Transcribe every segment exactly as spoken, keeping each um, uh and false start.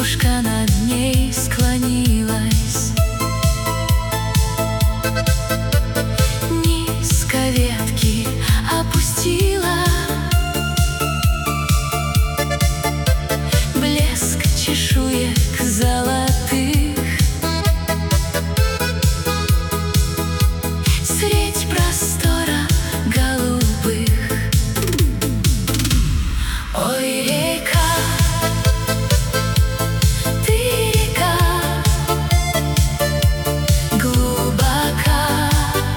Девушка над ней склонилась, низко ветки опустила, блеск чешуек золотых. Средь простора голубых. Ой, река, ты река, глубока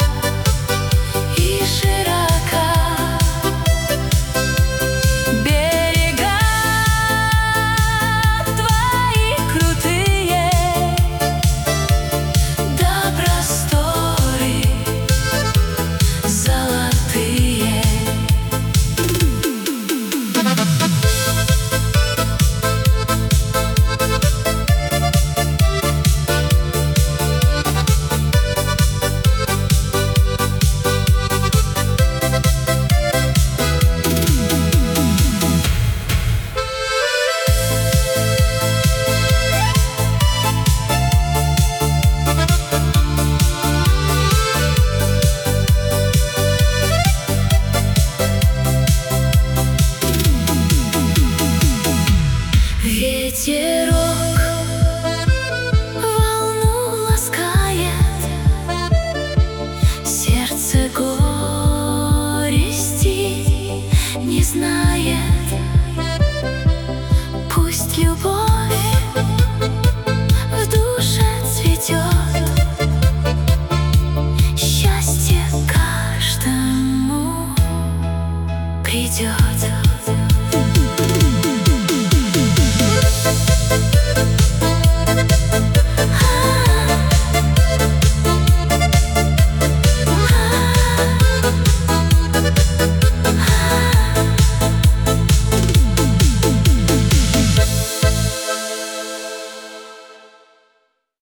и широка. Берега твои крутые, да просторы золотые. Ветерок волну ласкает, сердце горести не знает. Пусть любовь в душе цветет, счастье каждому придет.